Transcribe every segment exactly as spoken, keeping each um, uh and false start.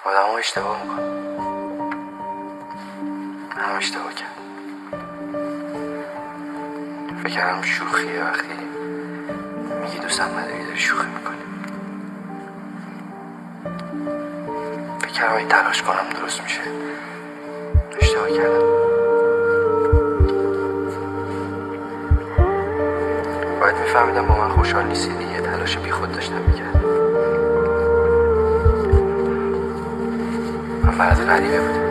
آدم ها اشتباه میکن. هم اشتباه کرد. فکر کردم شوخیه وقتی میگی دوستم نداری داری شوخی میکنی. فکر کردم این تلاش کنم درست میشه. اشتباه کردم. باید میفهمیدم با من خوشحال نیستی دیگه. تلاش بی خود داشتم میکردم. من فرض غریبه بودم.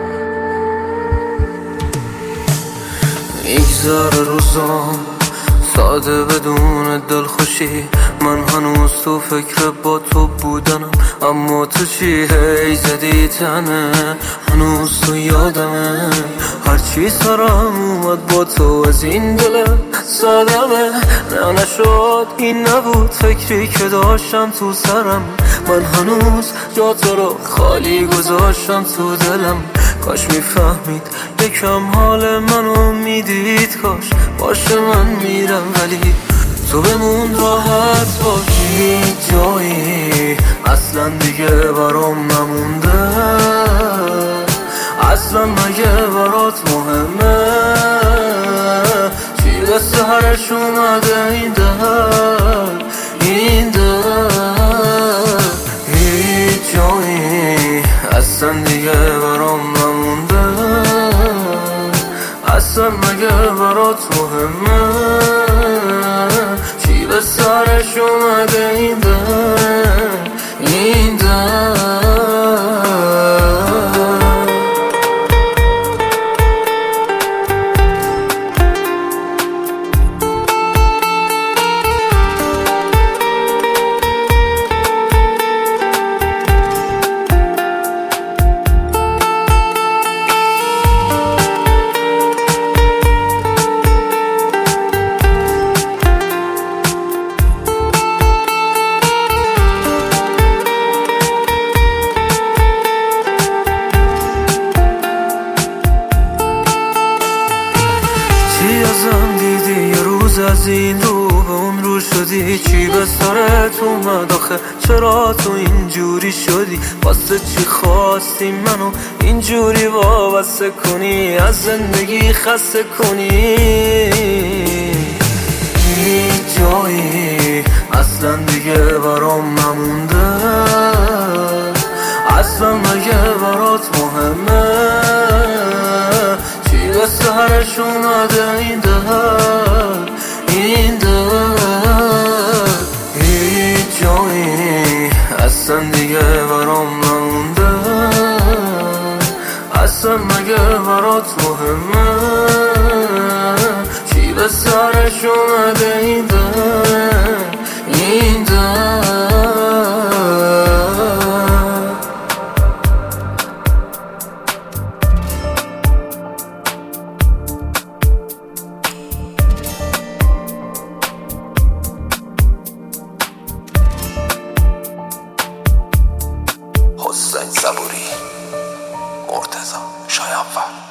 میگذاره روزام ساده بدون دلخوشی، من هنوز تو فکر با تو بودنم، اما تو چی هی زدی تنه، هنوز تو یادمه هرچی سرم اومد با تو از این دلم سادمه. نه نشد این نبود فکری که داشتم تو سرم، من هنوز جا تو رو خالی گذاشتم تو دلم. کاش میفهمید یکم حال منو میدید، کاش باشه من میرم ولی تو بمون راحت باشی. جایی اصلا دیگه برام نمونده، اصلا مگه برات مهمه چی به سرش اومده این در این در. هیچ جایی اصلا دیگه برام نمونده، اصلا مگه برات مهمه چی به سرش اومده این در این در. ازم دیدی یه روز از این رو به اون رو شدی، چی به سرت اومد آخه چرا تو اینجوری شدی؟ واسه چی خواستی منو اینجوری وابسته کنی، از زندگی خسته کنی؟ هیچ جایی اصلا دیگه برام نمونده، اصلا مگه برات مهمه چی به سرش اومده این در این در. هیچ جایی اصلا دیگه برام نمونده، اصلا مگه برات مهمه چی به سرش اومده این در این در. حسین صبوری، مرتضی شایانفر.